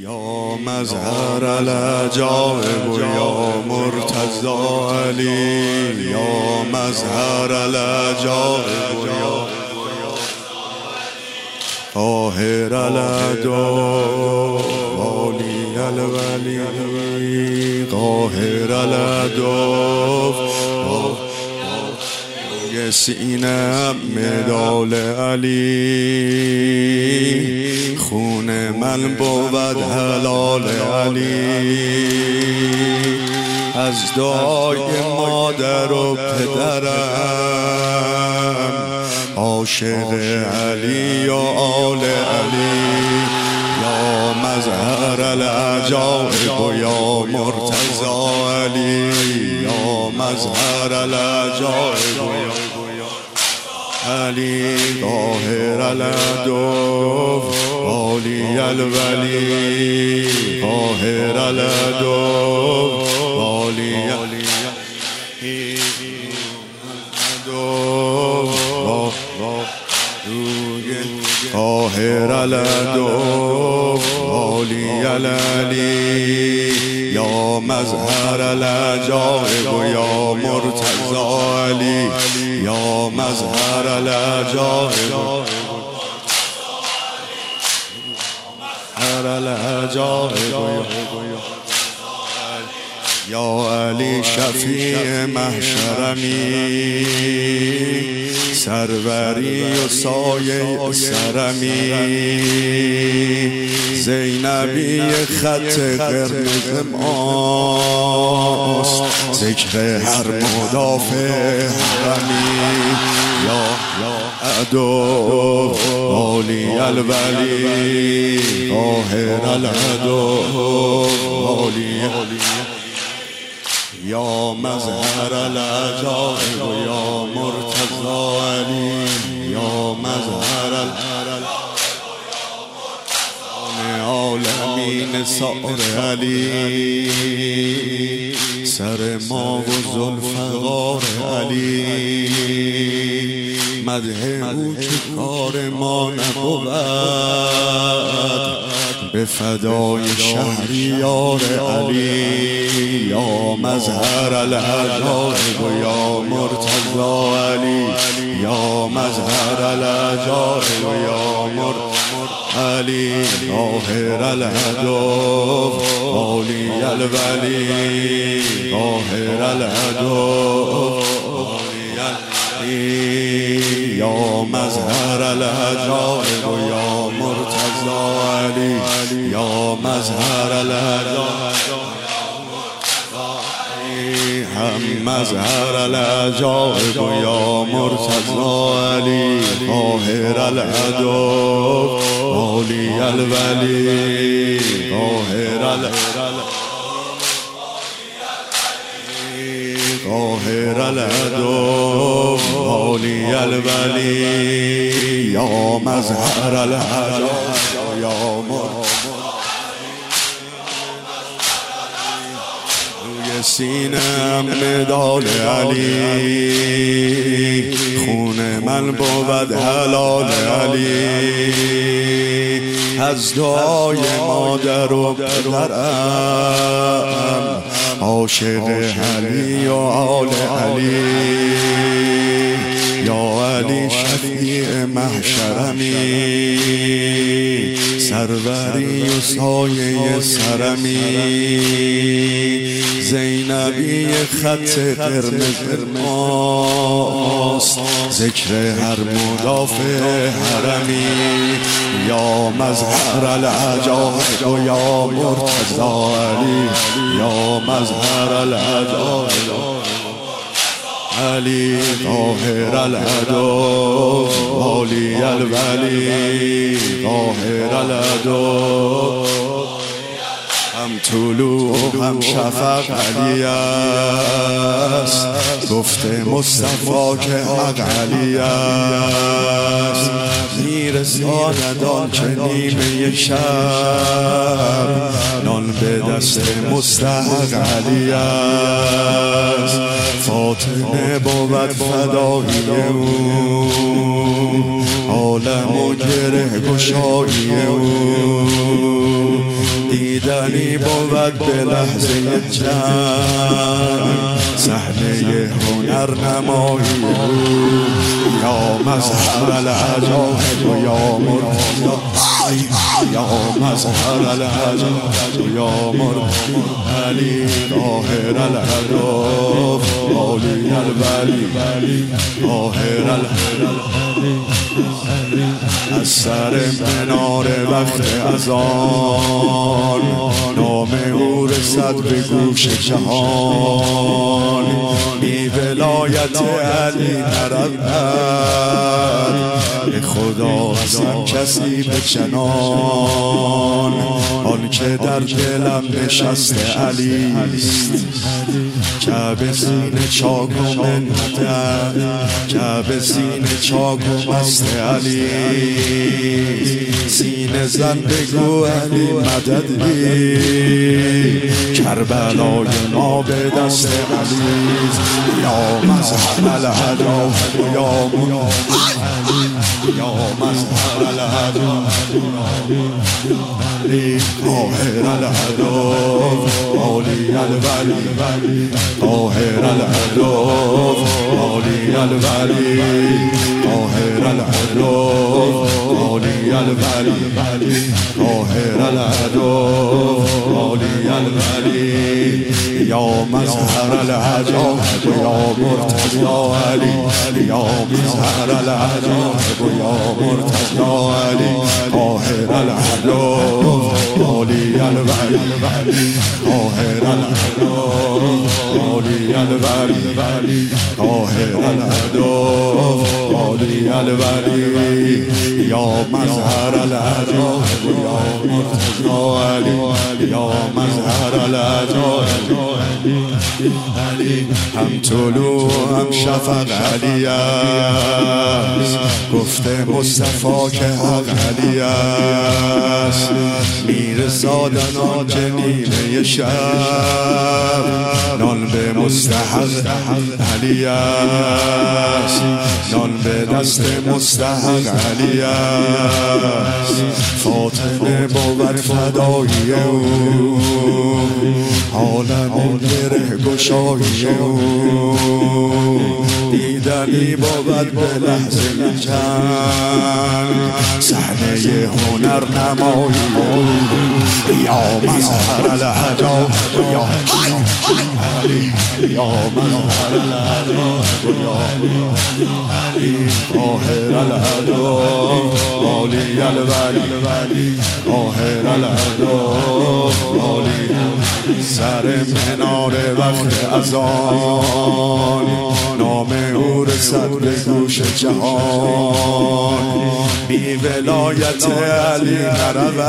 یا مظهر العجائب و یا مرتضی علی، یا مظهر العجائب و یا قاهر العدو والی الولی، قاهر العدو سینه مدال علی، خون من بود حلال علی. از دعای مادر و پدرم عاشق علی و آل علی، یا مظهر العجائب و یا مرتضی علی، یا مظهر العجائب و یا علی، قاهر العدو والی الولی، قاهر العدو والی قاهر العدو والی العلی، یا مظهر العجائب و یا مرتضی علی، یا مظهر العجائب یا علی شفیع محشرمی، سروری و سایه سرمی، زینبی خط قرمز ماست، ذکر هر مدافع حرمی، یا عدو والی الولی، قاهر العدو والی، یا مظهر العجائب و یا مرتضی علی، یا مظهر العالمین سار علی، سر ما و ذوالفقار علی، مدح او که کار ما نبود، به فدای شهریار علی، یا مظهر العجائب و یا مرتضی علی، یا مظهر العجائب و یا علی، قاهر العدو والی الولی، قاهر العدو والی علی، یا مظهر العجائب و یا مرتضی علی، یا مظهر العجائب هم مظهر العجائب و یا مرتضی علی، قاهر العدو والی الولی، قاهر العدو والی الولی، یا مظهر العجائب و یا مرتضی سینم مدال علی، خون من بود حلال علی. از دعای مادر و پدرم عاشق علی و آل علی، یا علی شفیع محشرمی، سروری و سایه سرمی، زینبی خط قرمز ماست، ذکر هر مدافع حرمی، یا مظهر العجائب و یا مرتضی علی، یا مظهر العجائب علی، قاهر العدو والی الولی، قاهر العدو هم طلوع هم شفق علی است، گفت مصطفی که حق علی است، میرساند آن که نیمه شب، نان به دست مستحق علی است، فاطمه بود فدایی او، عالم و گره گشایی او، دیدنی بود به لحظه جنگ، صحنه هنر نمایی یا مظهر العجایب و یا مرتضی، یا مظهر العجایب یا مرتضی علی طاهر الهدف عالی الولی طاهر الهدف. از سر منار وقت اذان نام او رسد به گوش جهان، بی ولایت علی نرود به خدا قسم کسی به چنان، آن که در دلم نشسته علی است، کعبه سینه چاک و منت، کعبه سینه چاک و مست علی، سینه زن بگو علی مددی، کربلای ما به دست علی، یا مظهر الهدف و یا مرتضی، یا مظهر الهدف علی طاهر الهدف عالی الولی طاهر الهدف عالی الولی طاهر الهدف عالی الولی طاهر الهدف عالی الولی، یا مظهر العجایب و یا مرتضی علی، یا مظهر العجایب و یا مرتضی علی طاهر الهدف عالی الولی طاهر الهدف عالی الولی طاهر الهدف عالی الولی، یا مظهر العجایب و یا مرتضی علی، یا مظهر العجایب علی. هم طلوع هم شفق علی است، گفته مصطفی که حق علی است، میرسادن آنچه نیمه شب، نان به مستحق علی است، نان به دست مستحق علی است، فاطمه بود فدایی او، عالم گره گشایی او، دیدنی بود به لحظه جنگ، صحنه هنر نمایی یا مظهر العجایب یا علی، یا مظهر العجایب یا علی طاهر الهدف عالی الولی طاهر الهدف عالی. سر منار وقت اذان نام او رسد به گوش جهان، بی ولایت علی نرود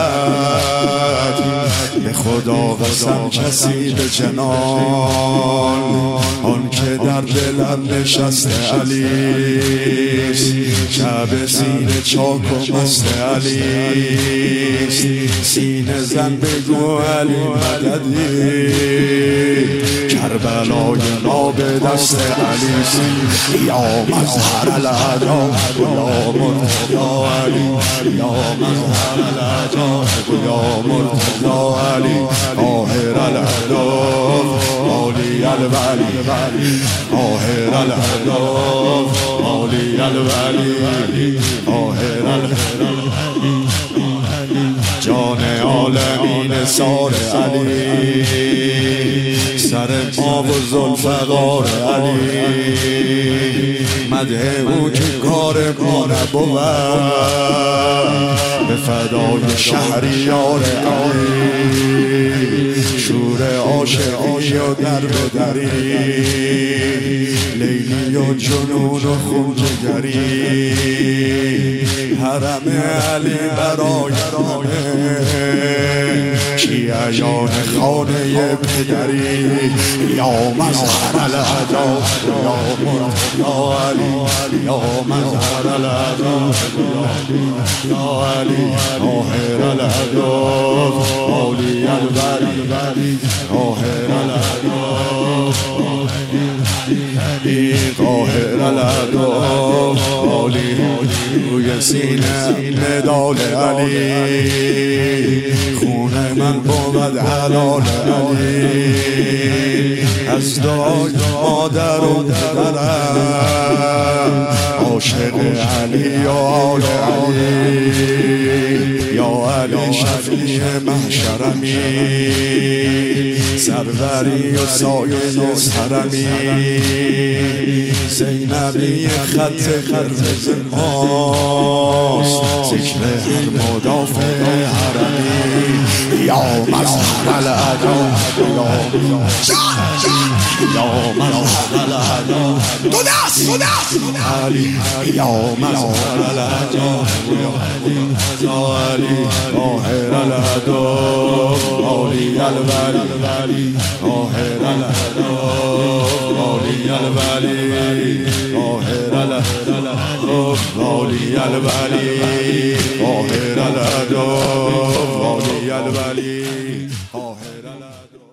به خدا قسم کسی به جنان، آن که در دلم نشسته علی است، کعبه سینه چاک و مست علی است، سینه زن بگو علی مددی، کربلای ما به دست علی است، یا مظهر الهدف و یا مرتضی علی، یا مظهر الهدف و یا مرتضی علی طاهر الهدف عالی الولی طاهر الهدف عالی الولی طاهر الهدف. جان عالمین سار علی، سر ما و ذوالفقار علی، مدح او که کار ما نبود به فدای شهریار علی، شور عاشقی و در به دری، لیلی و جنون و خون جگری، حرم علی برای رانه شیعیان خانه پدری، یا مظهر الهدف یا مرتضی علی، یا مظهر الهدف یا علی طاهر الهدف عالی الولی طاهر الهدف طاهر الهدف عالی، روی سینه مدال علی، خون من بود حلال علی از دای مادر و پدرم عاشق علی و آل علی یا علی شفیع محشرمی سروری و سایه سرمی زینبی خط قرمز ماست ذکر هر مدافع حرمی یا مظهر العدا یا مظهر العدا دو دست علی یا مظهر العدا یا علی ظاهر العدا علی الولی ظاهر العدا علی الولی ظاهر العدا علی الولی ظاهر العدا علی الولی ظاهر العدا